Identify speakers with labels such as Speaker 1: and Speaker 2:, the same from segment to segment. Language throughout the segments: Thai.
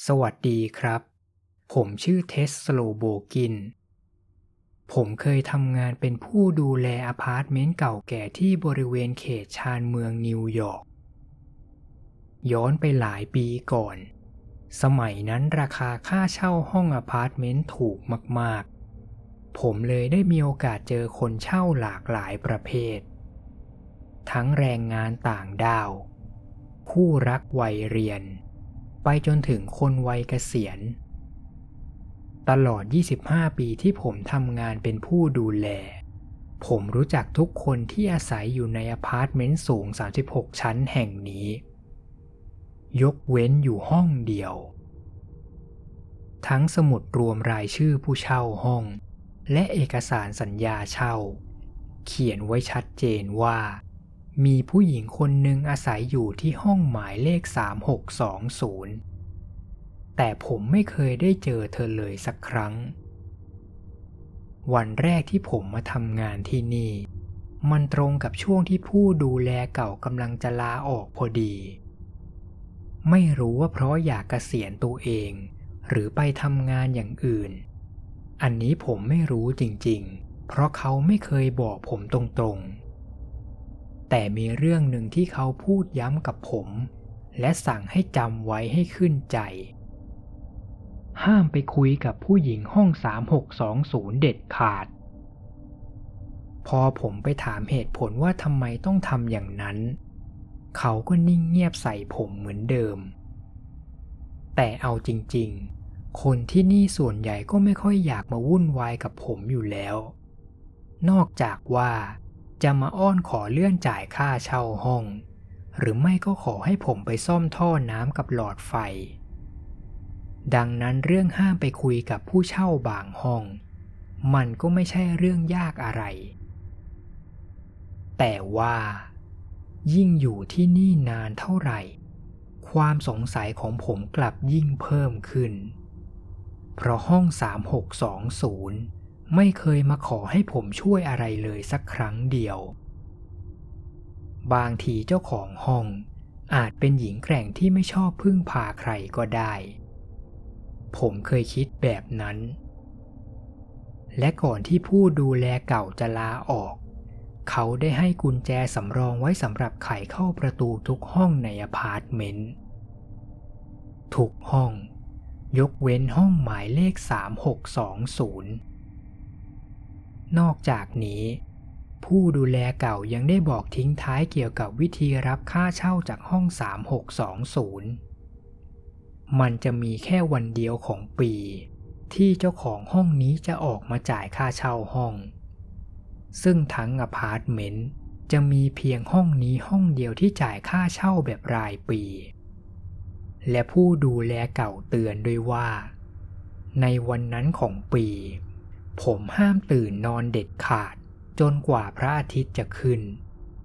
Speaker 1: สวัสดีครับ ผมชื่อเทสโลโบกิน ผมเคยทำงานเป็นผู้ดูแลอพาร์ตเมนต์เก่าแก่ที่บริเวณเขตชานเมืองนิวยอร์กย้อนไปหลายปีก่อน สมัยนั้นราคาค่าเช่าห้องอพาร์ตเมนต์ถูกมากๆ ผมเลยได้มีโอกาสเจอคนเช่าหลากหลายประเภท ทั้งแรงงานต่างด้าว คู่รักวัยเรียน ไปจนถึงคนวัยเกษียณ ตลอด 25 ปีที่ผมทำงานเป็นผู้ดูแล ผมรู้จักทุกคนที่อาศัยอยู่ในอพาร์ตเมนต์สูง 36 ชั้นแห่งนี้ ยกเว้นอยู่ห้องเดียว ทั้งสมุดรวมรายชื่อผู้เช่าห้อง และเอกสารสัญญาเช่า เขียนไว้ชัดเจนว่า มีผู้หญิงคนหนึ่งอาศัยอยู่ที่ห้องหมายเลข 3620 แต่ผมไม่เคยได้เจอเธอเลยสักครั้ง วันแรกที่ผมมาทำงานที่นี่ มันตรงกับช่วงที่ผู้ดูแลเก่ากำลังจะลาออกพอดี ไม่รู้ว่าเพราะอยากเกษียณตัวเองหรือไปทำงานอย่างอื่น อันนี้ผมไม่รู้จริงๆ เพราะเขาไม่เคยบอกผมตรงๆ แต่มีเรื่องหนึ่งที่เขาพูดย้ำกับผม และสั่งให้จำไว้ให้ขึ้นใจ ห้ามไปคุยกับผู้หญิงห้อง 3620 เด็ดขาด พอผมไปถามเหตุผลว่าทำไมต้องทำอย่างนั้น เขาก็นิ่งเงียบใส่ผมเหมือนเดิม แต่เอาจริงๆ คนที่นี่ส่วนใหญ่ก็ไม่ค่อยอยากมาวุ่นวายกับผมอยู่แล้ว นอกจากว่าจะมาอ้อนขอเลื่อนจ่ายค่าเช่าห้อง หรือไม่ก็ขอให้ผมไปซ่อมท่อน้ำกับหลอดไฟ ดังนั้นเรื่องห้ามไปคุยกับผู้เช่าบางห้อง มันก็ไม่ใช่เรื่องยากอะไร แต่ว่ายิ่งอยู่ที่นี่นานเท่าไหร่ ความสงสัยของผมกลับยิ่งเพิ่มขึ้น เพราะห้อง 3620 ไม่เคยมาขอให้ผมช่วยอะไรเลยสักครั้งเดียว บางทีเจ้าของห้องอาจเป็นหญิงแกร่งที่ไม่ชอบพึ่งพาใครก็ได้ ผมเคยคิดแบบนั้น และก่อนที่ผู้ดูแลเก่าจะลาออก เขาได้ให้กุญแจสำรองไว้สำหรับไขเข้าประตูทุกห้องในอพาร์ตเมนต์ ทุกห้อง ยกเว้นห้องหมายเลข 3620 นอกจากนี้ ผู้ดูแลเก่ายังได้บอกทิ้งท้ายเกี่ยวกับวิธีรับค่าเช่าจากห้อง 3620 มันจะมีแค่วันเดียวของปีที่เจ้าของห้องนี้จะออกมาจ่ายค่าเช่าห้อง ซึ่งทั้งอพาร์ตเมนต์จะมีเพียงห้องนี้ห้องเดียวที่จ่ายค่าเช่าแบบรายปี และผู้ดูแลเก่าเตือนด้วยว่า ในวันนั้นของปี ผมห้ามตื่นนอนเด็ดขาดจนกว่าพระอาทิตย์จะขึ้น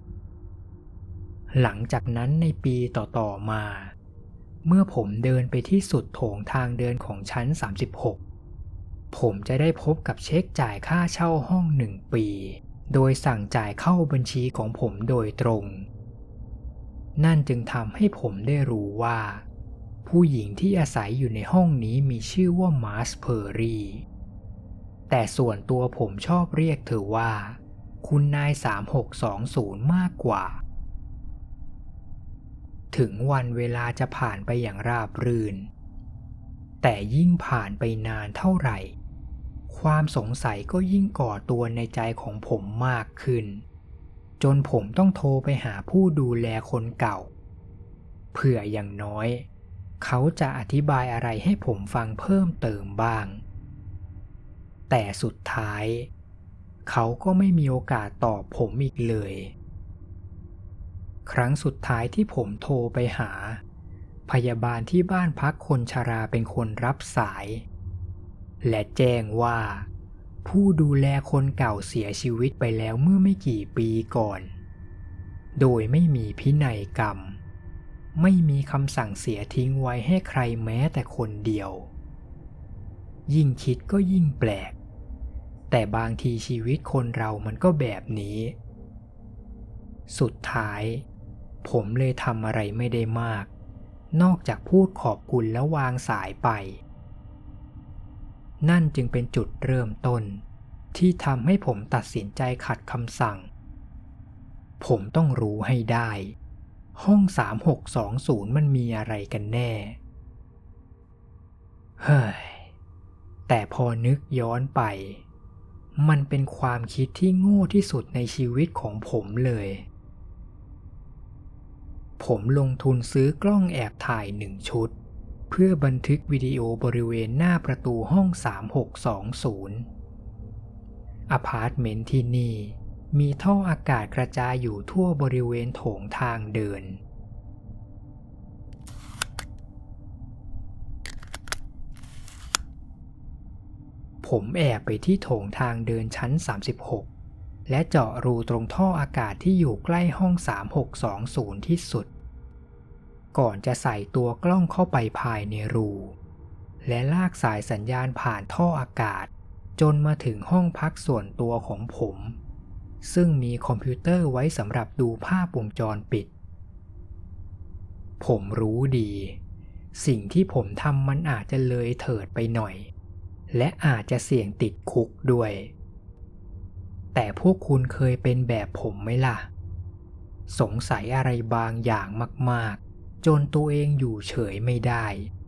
Speaker 1: หลังจากนั้นในปีต่อๆมา เมื่อผมเดินไปที่สุดโถงทางเดินของชั้น 36 ผมจะได้พบกับเช็คจ่ายค่าเช่าห้อง1 ปี โดยสั่งจ่ายเข้าบัญชีของผมโดยตรง นั่นจึงทำให้ผมได้รู้ว่า ผู้หญิงที่อาศัยอยู่ในห้องนี้มีชื่อว่ามาร์สเพอร์รีแต่ส่วนตัวผมชอบเรียกเธอว่าคุณนาย 3620 มากกว่า ถึงวันเวลาจะผ่านไปอย่างราบรื่น แต่ยิ่งผ่านไปนานเท่าไหร่ ความสงสัยก็ยิ่งก่อตัวในใจของผมมากขึ้น จนผมต้องโทรไปหาผู้ดูแลคนเก่า เผื่ออย่างน้อย เขาจะอธิบายอะไรให้ผมฟังเพิ่มเติมบ้าง แต่สุดท้าย เขาก็ไม่มีโอกาสตอบผมอีกเลย ครั้งสุดท้ายที่ผมโทรไปหา พยาบาลที่บ้านพักคนชราเป็นคนรับสาย และแจ้งว่า ผู้ดูแลคนเก่าเสียชีวิตไปแล้วเมื่อไม่กี่ปีก่อน โดยไม่มีพินัยกรรม ไม่มีคำสั่งเสียทิ้งไว้ให้ใครแม้แต่คนเดียว ยิ่งคิดก็ยิ่งแปลก แต่บางทีชีวิตคนเรามันก็แบบนี้ สุดท้าย ผมเลยทำอะไรไม่ได้มากนอกจากพูดขอบคุณแล้ววางสายไปนั่นจึงเป็นจุดเริ่มต้นที่ทำให้ผมตัดสินใจขัดคำสั่งผมต้องรู้ให้ได้ห้อง3620มันมีอะไรกันแน่เฮ้ยแต่พอนึกย้อนไปมันเป็นความคิดที่โง่ที่สุดในชีวิตของผมเลยผมลงทุนซื้อกล้องแอบถ่าย1 ชุดเพื่อบันทึกวิดีโอบริเวณหน้าประตูห้อง3620อพาร์ตเมนต์ที่นี่มีท่ออากาศกระจายอยู่ทั่วบริเวณโถงทางเดินผมแอบไปที่โถงทางเดินชั้น36และเจาะรูตรงท่ออากาศที่อยู่ใกล้ห้อง3620ที่สุดก่อนจะใส่ตัวกล้องเข้าไปภายในรูและลากสายสัญญาณผ่านท่ออากาศจนมาถึงห้องพักส่วนตัวของผมซึ่งมีคอมพิวเตอร์ไว้สำหรับดูภาพวงจรปิดผมรู้ดีสิ่งที่ผมทำมันอาจจะเลยเถิดไปหน่อยและอาจจะเสี่ยงติดคุกด้วยแต่พวกคุณเคยเป็นแบบผมไหมล่ะสงสัยอะไรบางอย่างมากๆจนตัวเองอยู่เฉยไม่ได้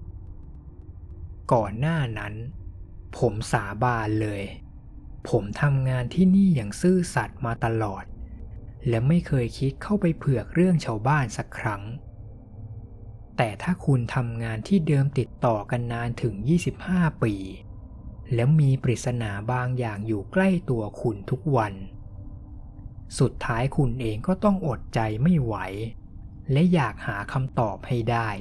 Speaker 1: ก่อนหน้านั้นผมสาบานเลยผมทำงานที่นี่อย่างซื่อสัตย์มาตลอดและไม่เคยคิดเข้าไปเผือกเรื่องชาวบ้านสักครั้งแต่ถ้าคุณทำงานที่เดิมติดต่อกันนานถึง25 ปีแล้วมีปริศนาบางอย่างอยู่ใกล้ตัวคุณทุกวันสุดท้ายคุณเองก็ต้องอดใจไม่ไหวและอยากหาคำตอบให้ได้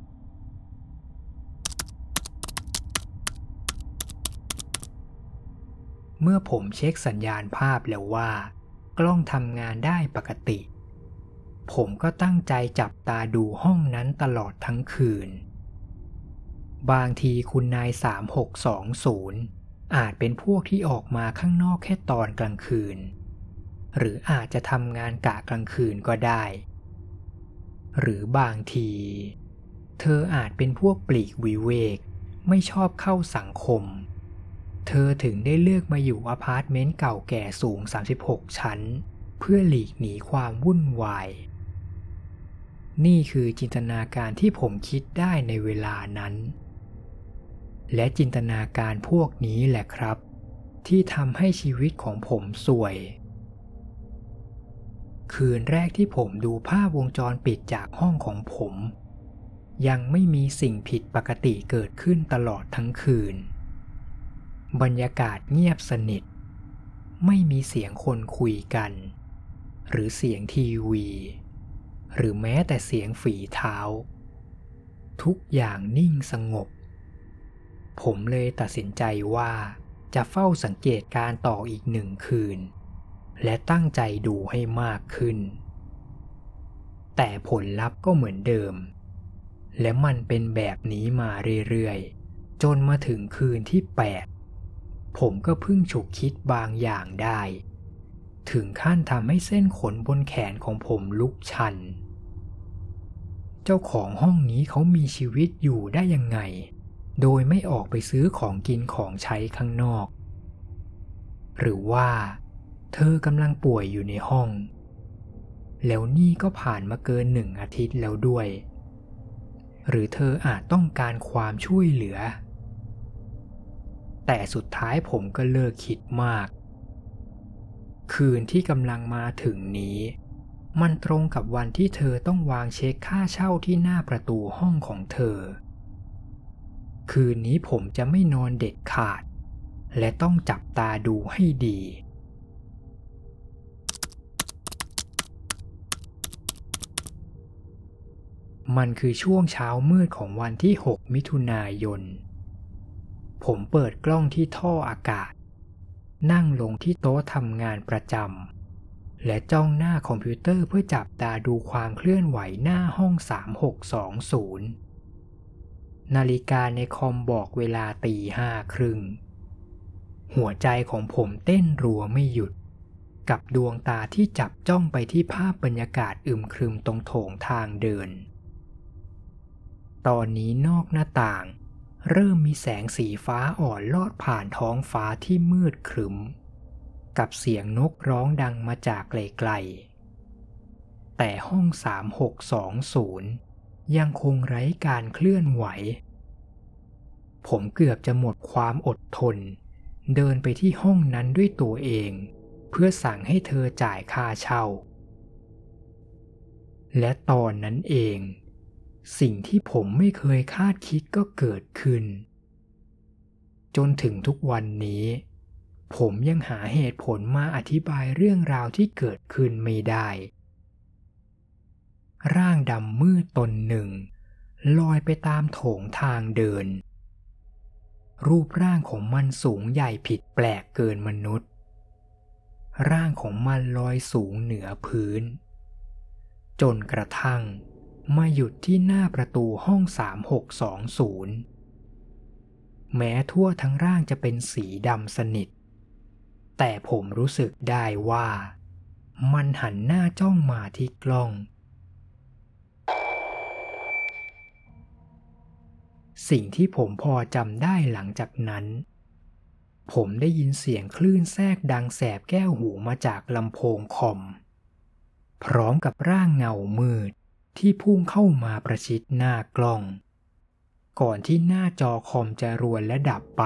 Speaker 1: เมื่อผมเช็คสัญญาณภาพแล้วว่ากล้องทำงานได้ปกติผมก็ตั้งใจจับตาดูห้องนั้นตลอดทั้งคืนบางทีคุณนาย3620อาจเป็นพวกที่ออกมาข้างนอกแค่ตอนกลางคืนหรืออาจจะทำงานกะกลางคืนก็ได้หรือบางทีเธออาจเป็นพวกปลีกวิเวกไม่ชอบเข้าสังคมเธอถึงได้เลือกมาอยู่อพาร์ตเมนต์เก่าแก่สูง36 ชั้นเพื่อหลีกหนีความวุ่นวายนี่คือจินตนาการที่ผมคิดได้ในเวลานั้นและจินตนาการพวกนี้แหละครับที่ทำให้ชีวิตของผมสวยคืนแรกที่ผมดูภาพวงจรปิดจากห้องของผมยังไม่มีสิ่งผิดปกติเกิดขึ้นตลอดทั้งคืนบรรยากาศเงียบสนิทไม่มีเสียงคนคุยกันหรือเสียงทีวีหรือแม้แต่เสียงฝีเท้าทุกอย่างนิ่งสงบผมเลยตัดสินใจว่าจะเฝ้าสังเกตการต่ออีก1 คืนและตั้งใจดูให้มากขึ้นแต่ผลลัพธ์ก็เหมือนเดิมและมันเป็นแบบนี้มาเรื่อยๆจนมาถึงคืนที่8ผมก็เพิ่งฉุกคิดบางอย่างได้ถึงขั้นทำให้เส้นขนบนแขนของผมลุกชันเจ้าของห้องนี้เขามีชีวิตอยู่ได้ยังไงโดยไม่ออกไปซื้อของกินของใช้ข้างนอกหรือว่าเธอกำลังป่วยอยู่ในห้องแล้วนี่ก็ผ่านมาเกิน1 อาทิตย์แล้วด้วยหรือเธออาจต้องการความช่วยเหลือแต่สุดท้ายผมก็เลิกคิดมากคืนที่กำลังมาถึงนี้มันตรงกับวันที่เธอต้องวางเช็คค่าเช่าที่หน้าประตูห้องของเธอคืนนี้ผมจะไม่นอนเด็ดขาดและต้องจับตาดูให้ดีมันคือช่วงเช้ามืดของวันที่6 มิถุนายนผมเปิดกล้องที่ท่ออากาศนั่งลงที่โต๊ะทำงานประจำและจ้องหน้าคอมพิวเตอร์เพื่อจับตาดูความเคลื่อนไหวหน้าห้อง3620นาฬิกาในคอมบอกเวลาตี 5:30หัวใจของผมเต้นรัวไม่หยุดกับดวงตาที่จับจ้องไปที่ภาพบรรยากาศอึมครึมตรงโถงทางเดินตอนนี้นอกหน้าต่างเริ่มมีแสงสีฟ้าอ่อนลอดผ่านท้องฟ้าที่มืดครึ้มกับเสียงนกร้องดังมาจากไกลๆแต่ห้อง3620ยังคงไร้การเคลื่อนไหวผมเกือบจะหมดความอดทนเดินไปที่ห้องนั้นด้วยตัวเองเพื่อสั่งให้เธอจ่ายค่าเช่าและตอนนั้นเองสิ่งที่ผมไม่เคยคาดคิดก็เกิดขึ้นจนถึงทุกวันนี้ผมยังหาเหตุผลมาอธิบายเรื่องราวที่เกิดขึ้นไม่ได้ร่างดำมืดตนหนึ่งลอยไปตามโถงทางเดินรูปร่างของมันสูงใหญ่ผิดแปลกเกินมนุษย์ร่างของมันลอยสูงเหนือพื้นจนกระทั่งมาหยุดที่หน้าประตูห้อง3620แม้ทั่วทั้งร่างจะเป็นสีดำสนิทแต่ผมรู้สึกได้ว่ามันหันหน้าจ้องมาที่กล้องสิ่งที่ผมพอจำได้หลังจากนั้นผมได้ยินเสียงคลื่นแทรกดังแสบแก้วหูมาจากลำโพงคอมพร้อมกับร่างเงามืดที่พุ่งเข้ามาประชิดหน้ากล้องก่อนที่หน้าจอคอมจะรวนและดับไป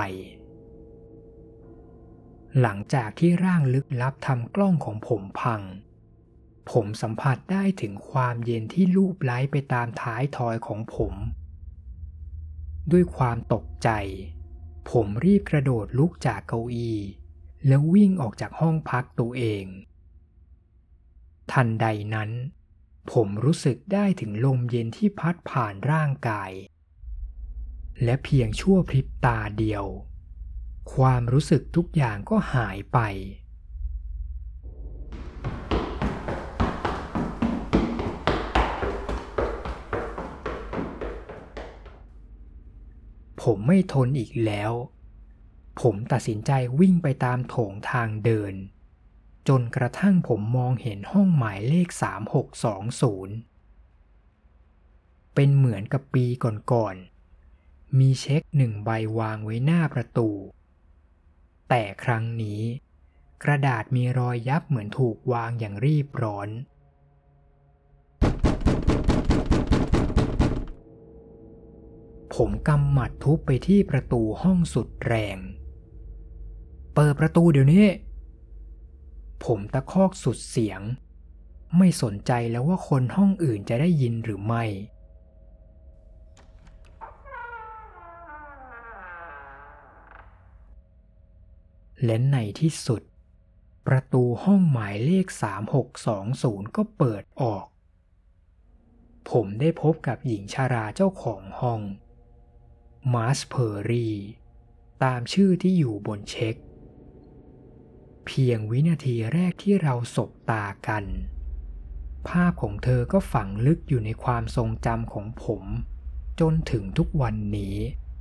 Speaker 1: หลังจากที่ร่างลึกลับทำกล้องของผมพังผมสัมผัสได้ถึงความเย็นที่ลูบไล้ไปตามท้ายทอยของผมด้วยความตกใจผมรีบกระโดดลุกจากเก้าอี้แล้ววิ่งออกจากห้องพักตัวเองทันใดนั้นผมรู้สึกได้ถึงลมเย็นที่พัดผ่านร่างกายและเพียงชั่วพริบตาเดียวความรู้สึกทุกอย่างก็หายไปผมไม่ทนอีกแล้วผมตัดสินใจวิ่งไปตามโถงทางเดินจนกระทั่งผมมองเห็นห้องหมายเลข3620เป็นเหมือนกับปีก่อนๆมีเช็ค1 ใบวางไว้หน้าประตูแต่ครั้งนี้กระดาษมีรอยยับเหมือนถูกวางอย่างรีบร้อนผมกำหมัดทุบไปที่ประตูห้องสุดแรงเปิดประตูเดี๋ยวนี้ผมตะคอกสุดเสียงไม่สนใจแล้วว่าคนห้องอื่นจะได้ยินหรือไม่และในที่สุดประตูห้องหมายเลข3620ก็เปิดออกผมได้พบกับหญิงชราเจ้าของห้องมาร์ชเพอร์รีตามชื่อที่อยู่บนเช็คเพียงวินาทีแรกที่เราสบตากันภาพของเธอก็ฝังลึกอยู่ในความทรงจำของผมจนถึงทุกวันนี้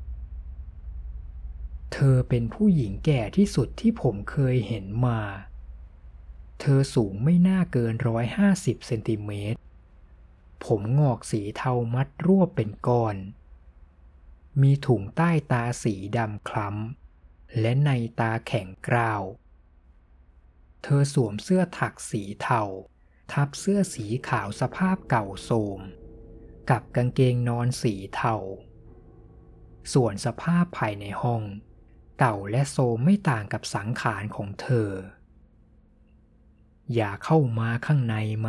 Speaker 1: เธอเป็นผู้หญิงแก่ที่สุดที่ผมเคยเห็นมาเธอสูงไม่น่าเกิน150 เซนติเมตรผมงอกสีเทามัดรวบเป็นก้อนมีถุงใต้ตาสีดำคล้ำและในตาแข็งกร้าวเธอสวมเสื้อถักสีเทาทับเสื้อสีขาวสภาพเก่าโทรมกับกางเกงนอนสีเทาส่วนสภาพภายในห้องเก่าและโทรมไม่ต่างกับสังขารของเธออย่าเข้ามาข้างในไหม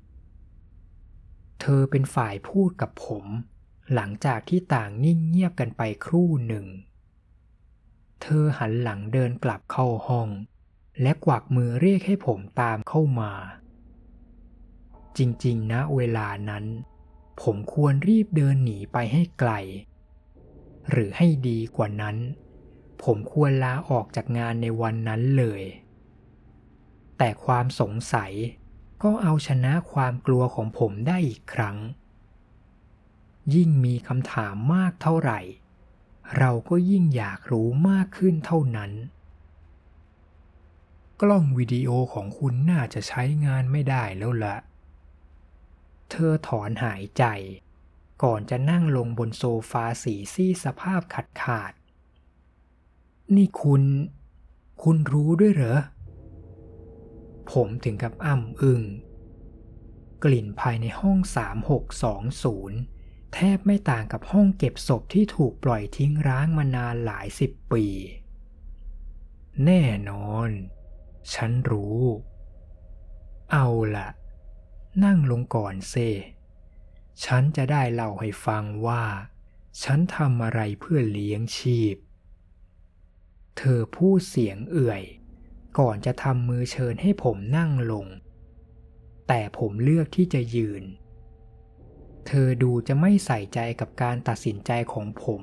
Speaker 1: เธอเป็นฝ่ายพูดกับผมหลังจากที่ต่างนิ่งเงียบกันไปครู่หนึ่งเธอหันหลังเดินกลับเข้าห้องและกวักมือเรียกให้ผมตามเข้ามาจริงๆนะเวลานั้นผมควรรีบเดินหนีไปให้ไกลหรือให้ดีกว่านั้นผมควรลาออกจากงานในวันนั้นเลยแต่ความสงสัยก็เอาชนะความกลัวของผมได้อีกครั้งยิ่งมีคำถามมากเท่าไหร่เราก็ยิ่งอยากรู้มากขึ้นเท่านั้นกล้องวิดีโอของคุณน่าจะใช้งานไม่ได้แล้วละเธอถอนหายใจก่อนจะนั่งลงบนโซฟาสีซีดสภาพขาดนี่คุณรู้ด้วยเหรอผมถึงกับอ้ำอึ้งกลิ่นภายในห้อง3620แทบไม่ต่างกับห้องเก็บศพที่ถูกปล่อยทิ้งร้างมานานหลาย10 ปีแน่นอนฉันรู้เอาล่ะนั่งลงก่อนเซฉันจะได้เล่าให้ฟังว่าฉันทำอะไรเพื่อเลี้ยงชีพเธอพูดเสียงเอื่อยก่อนจะทำมือเชิญให้ผมนั่งลงแต่ผมเลือกที่จะยืนเธอดูจะไม่ใส่ใจกับการตัดสินใจของผม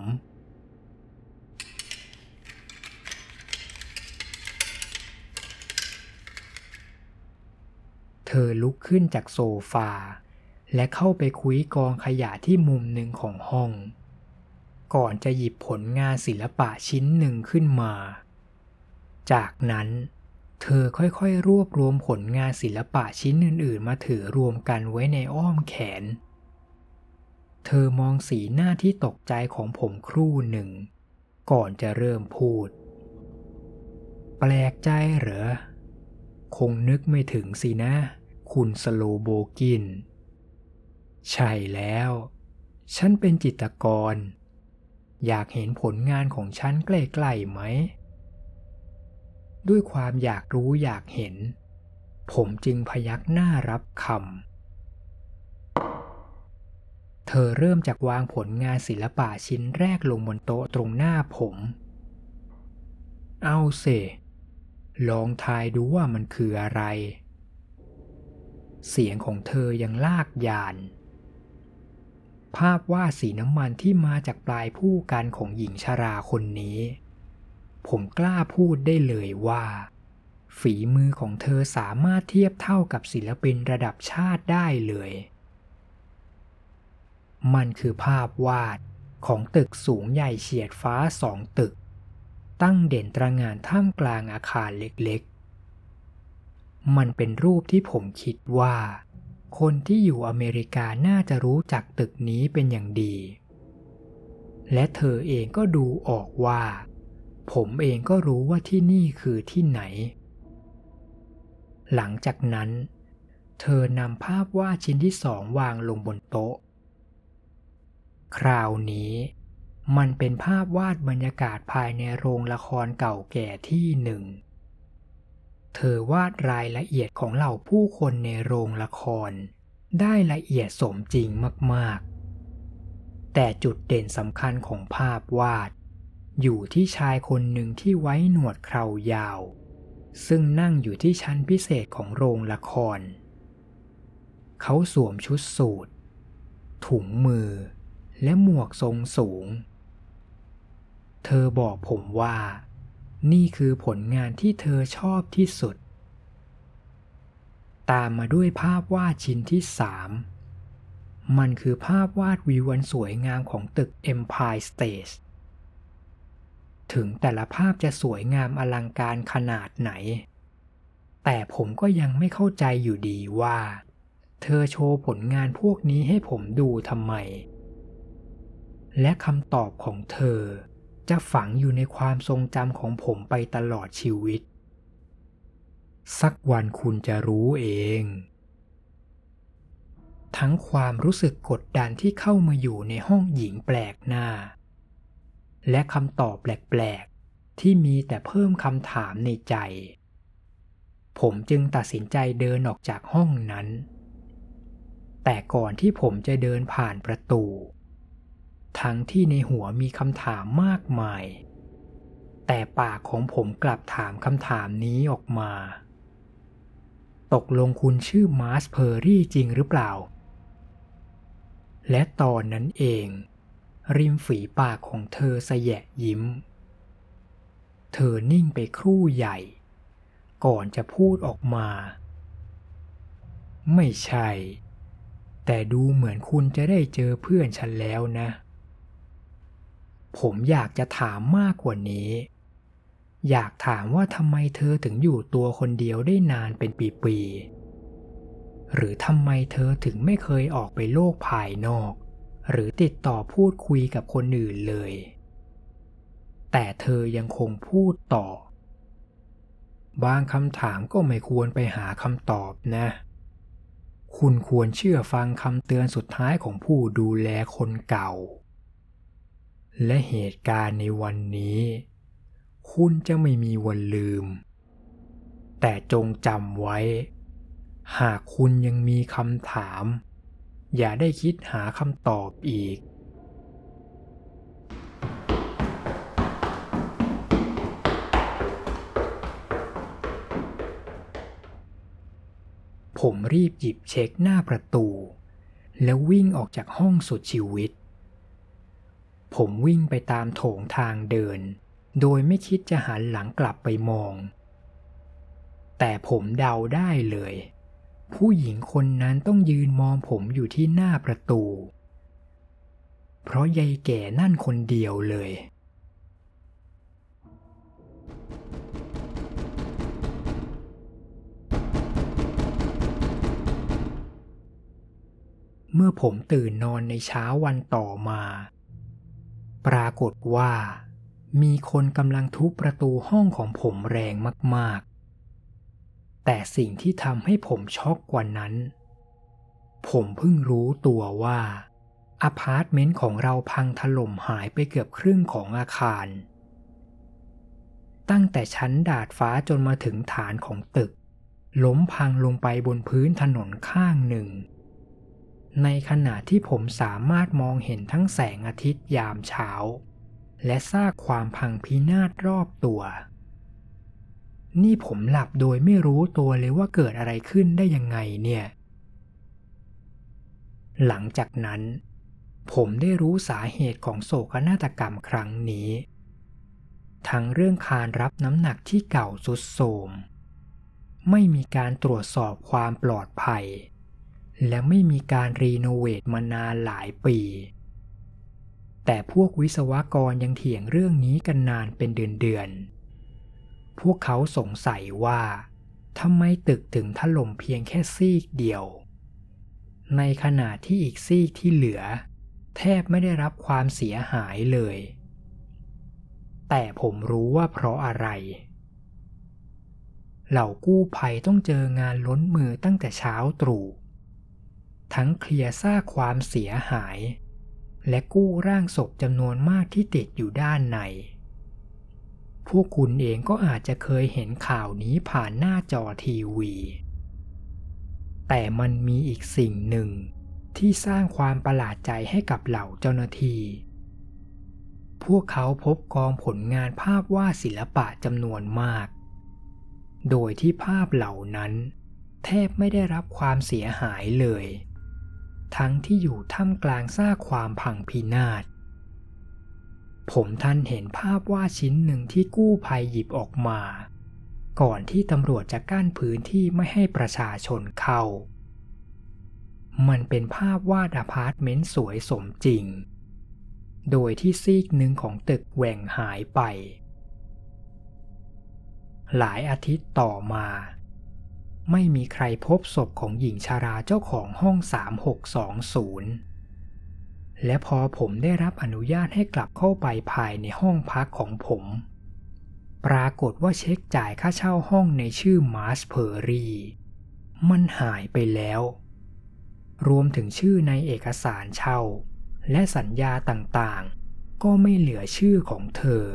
Speaker 1: เธอลุกขึ้นจากโซฟาและเข้าไปคุยกองขยะที่มุมหนึ่งของห้องก่อนจะหยิบผลงานศิลปะชิ้นหนึ่งขึ้นมาจากนั้นเธอค่อยๆรวบรวมผลงานศิลปะชิ้นอื่นๆมาถือรวมกันไว้ในอ้อมแขนเธอมองสีหน้าที่ตกใจของผมครู่หนึ่งก่อนจะเริ่มพูดแปลกใจเหรอคงนึกไม่ถึงสินะคุณสโลโบกินใช่แล้วฉันเป็นจิตรกรอยากเห็นผลงานของฉันใกล้ๆไหมด้วยความอยากรู้อยากเห็นผมจึงพยักหน้ารับคำเธอเริ่มจากวางผลงานศิลปะชิ้นแรกลงบนโต๊ะตรงหน้าผมเอาเสลองทายดูว่ามันคืออะไรเสียงของเธอยังลากยานภาพวาดสีน้ำมันที่มาจากปลายผู้กันของหญิงชราคนนี้ผมกล้าพูดได้เลยว่าฝีมือของเธอสามารถเทียบเท่ากับศิลปินระดับชาติได้เลยมันคือภาพวาดของตึกสูงใหญ่เฉียดฟ้า2 ตึกตั้งเด่นตระหง่านท่ามกลางอาคารเล็กๆมันเป็นรูปที่ผมคิดว่าคนที่อยู่อเมริกาน่าจะรู้จักตึกนี้เป็นอย่างดีและเธอเองก็ดูออกว่าผมเองก็รู้ว่าที่นี่คือที่ไหนหลังจากนั้นเธอนำภาพวาดชิ้นที่2วางลงบนโต๊ะคราวนี้มันเป็นภาพวาดบรรยากาศภายในโรงละครเก่าแก่ที่หนึ่งเธอวาดรายละเอียดของเหล่าผู้คนในโรงละครได้ละเอียดสมจริงมากๆแต่จุดเด่นสำคัญของภาพวาดอยู่ที่ชายคนหนึ่งที่ไว้หนวดเครายาวซึ่งนั่งอยู่ที่ชั้นพิเศษของโรงละครเขาสวมชุดสูทถุงมือและหมวกทรงสูงเธอบอกผมว่านี่คือผลงานที่เธอชอบที่สุดตามมาด้วยภาพวาดชิ้นที่3มันคือภาพวาดวิวอันสวยงามของตึก Empire State ถึงแต่ละภาพจะสวยงามอลังการขนาดไหนแต่ผมก็ยังไม่เข้าใจอยู่ดีว่าเธอโชว์ผลงานพวกนี้ให้ผมดูทำไมและคำตอบของเธอจะฝังอยู่ในความทรงจำของผมไปตลอดชีวิตสักวันคุณจะรู้เองทั้งความรู้สึกกดดันที่เข้ามาอยู่ในห้องหญิงแปลกหน้าและคำตอบแปลกๆที่มีแต่เพิ่มคำถามในใจผมจึงตัดสินใจเดินออกจากห้องนั้นแต่ก่อนที่ผมจะเดินผ่านประตูทั้งที่ในหัวมีคำถามมากมายแต่ปากของผมกลับถามคำถามนี้ออกมาตกลงคุณชื่อมาร์สเพอร์รี่จริงหรือเปล่าและตอนนั้นเองริมฝีปากของเธอสะแยะยิ้มเธอนิ่งไปครู่ใหญ่ก่อนจะพูดออกมาไม่ใช่แต่ดูเหมือนคุณจะได้เจอเพื่อนฉันแล้วนะผมอยากจะถามมากกว่านี้อยากถามว่าทำไมเธอถึงอยู่ตัวคนเดียวได้นานเป็นปีๆหรือทำไมเธอถึงไม่เคยออกไปโลกภายนอกหรือติดต่อพูดคุยกับคนอื่นเลยแต่เธอยังคงพูดต่อบางคำถามก็ไม่ควรไปหาคำตอบนะคุณควรเชื่อฟังคำเตือนสุดท้ายของผู้ดูแลคนเก่าและเหตุการณ์ในวันนี้คุณจะไม่มีวันลืมแต่จงจำไว้หากคุณยังมีคำถามอย่าได้คิดหาคำตอบอีกผมรีบหยิบเช็คหน้าประตูแล้ววิ่งออกจากห้องสุดชีวิตผมวิ่งไปตามโถงทางเดินโดยไม่คิดจะหันหลังกลับไปมองแต่ผมเดาได้เลยผู้หญิงคนนั้นต้องยืนมองผมอยู่ที่หน้าประตูเพราะยายแก่นั่นคนเดียวเลยเมื่อผมตื่นนอนในเช้าวันต่อมาปรากฏว่ามีคนกำลังทุบประตูห้องของผมแรงมากๆแต่สิ่งที่ทำให้ผมช็อกกว่านั้นผมเพิ่งรู้ตัวว่าอพาร์ตเมนต์ของเราพังถล่มหายไปเกือบครึ่งของอาคารตั้งแต่ชั้นดาดฟ้าจนมาถึงฐานของตึกล้มพังลงไปบนพื้นถนนข้างหนึ่งในขณะที่ผมสามารถมองเห็นทั้งแสงอาทิตย์ยามเช้าและซากความพังพินาศรอบตัวนี่ผมหลับโดยไม่รู้ตัวเลยว่าเกิดอะไรขึ้นได้ยังไงเนี่ยหลังจากนั้นผมได้รู้สาเหตุของโศกนาฏกรรมครั้งนี้ทั้งเรื่องคานรับน้ำหนักที่เก่าทรุดโทรมไม่มีการตรวจสอบความปลอดภัยและไม่มีการรีโนเวทมานานหลายปีแต่พวกวิศวกรยังเถียงเรื่องนี้กันนานเป็นเดือนๆพวกเขาสงสัยว่าทำไมตึกถึงถล่มเพียงแค่ซีกเดียวในขณะที่อีกซีกที่เหลือแทบไม่ได้รับความเสียหายเลยแต่ผมรู้ว่าเพราะอะไรเหล่ากู้ภัยต้องเจองานล้นมือตั้งแต่เช้าตรู่ทั้งเคลียร์ซากความเสียหายและกู้ร่างศพจำนวนมากที่ติดอยู่ด้านในพวกคุณเองก็อาจจะเคยเห็นข่าวนี้ผ่านหน้าจอทีวีแต่มันมีอีกสิ่งหนึ่งที่สร้างความประหลาดใจให้กับเหล่าเจ้าหน้าที่พวกเขาพบกองผลงานภาพวาดศิลปะจำนวนมากโดยที่ภาพเหล่านั้นแทบไม่ได้รับความเสียหายเลยทั้งที่อยู่ท่ามกลางซากความพังพินาศผมทันเห็นภาพวาดชิ้นหนึ่งที่กู้ภัยหยิบออกมาก่อนที่ตำรวจจะกั้นพื้นที่ไม่ให้ประชาชนเข้ามันเป็นภาพวาดอพาร์ตเมนต์สวยสมจริงโดยที่ซีกหนึ่งของตึกแหว่งหายไปหลายอาทิตย์ต่อมาไม่มีใครพบศพของหญิงชราเจ้าของห้อง3620และพอผมได้รับอนุญาตให้กลับเข้าไปภายในห้องพักของผมปรากฏว่าเช็คจ่ายค่าเช่าห้องในชื่อมาร์ชเพอร์รี่มันหายไปแล้วรวมถึงชื่อในเอกสารเช่าและสัญญาต่างๆก็ไม่เหลือชื่อของเธอ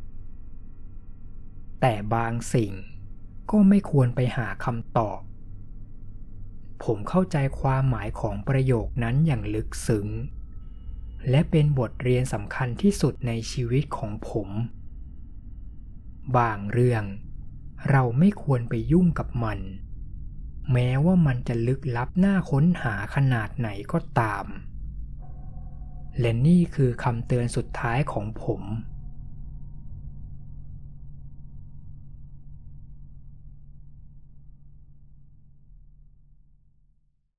Speaker 1: แต่บางสิ่งก็ไม่ควรไปหาคำตอบผมเข้าใจความหมายของประโยคนั้นอย่างลึกซึ้งและเป็นบทเรียนสำคัญที่สุดในชีวิตของผมบางเรื่องเราไม่ควรไปยุ่งกับมันแม้ว่ามันจะลึกลับน่าค้นหาขนาดไหนก็ตามและนี่คือคำเตือนสุดท้ายของผม